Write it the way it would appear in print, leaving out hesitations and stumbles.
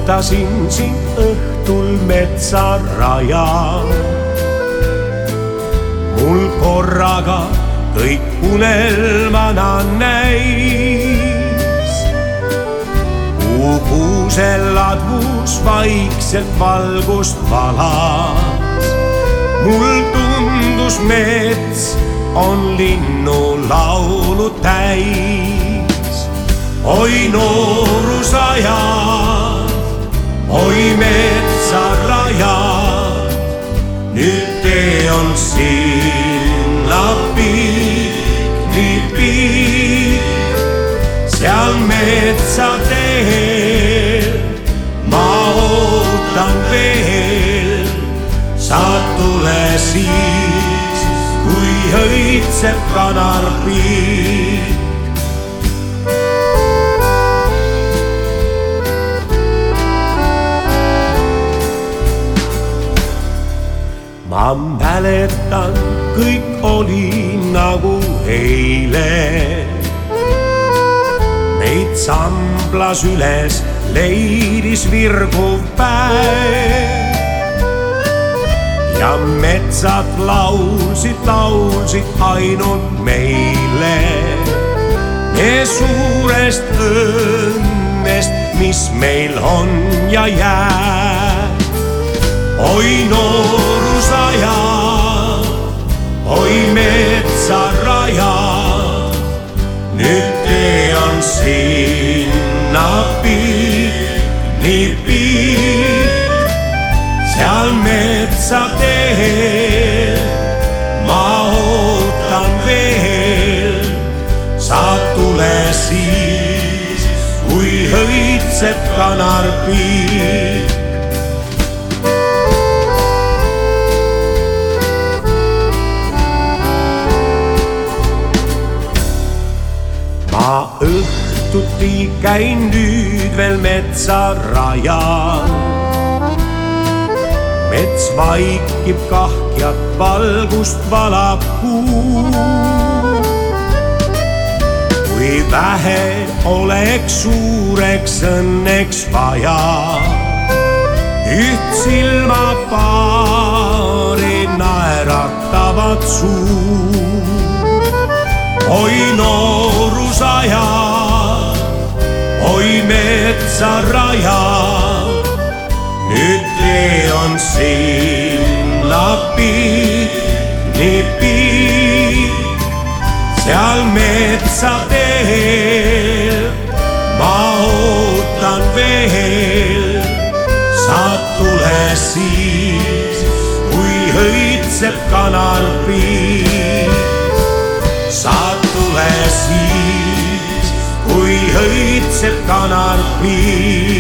ootasin sind õhtul metsarajal. Mul korraga kõik unelmana näis. Kuusel ladvus vaikselt valgust valas. Mul tundus mets on linnu laulu täis. Oi noorusajad, oi metsarajad, nüüd tee on sinna pikk, nii pikk. Seal metsa teel ma ootan veel, saad tule siis, kui õitseb kanarpiik. Ma mäletan, kõik oli nagu eile. Meid samblas üles, leidis virguv päev. Ja metsad laulsid ainult meile. Me suurest õnnest, mis meil on ja jääb. Oi noorusajad, oi metsarajad, nüüd tee on sinna pikk, nii pikk. Seal metsa teel ma ootan veel, saad tule siis, kui õitseb kanarpiik. Ma õhtuti käin nüüd veel metsarajal. Mets vaikib kahkjat, valgust valab kuu. Kui vähe oleks suureks õnneks vaja, üht silmapaari naeratavat suu. Oi noorusajad, oi metsarajad, nüüd tee on sinna pikk, nii pikk. Seal metsa teel ma ootan veel, saad tule siis, kui õitseb kanarpiik. Saad tule siis, kui õitseb kanarpiik.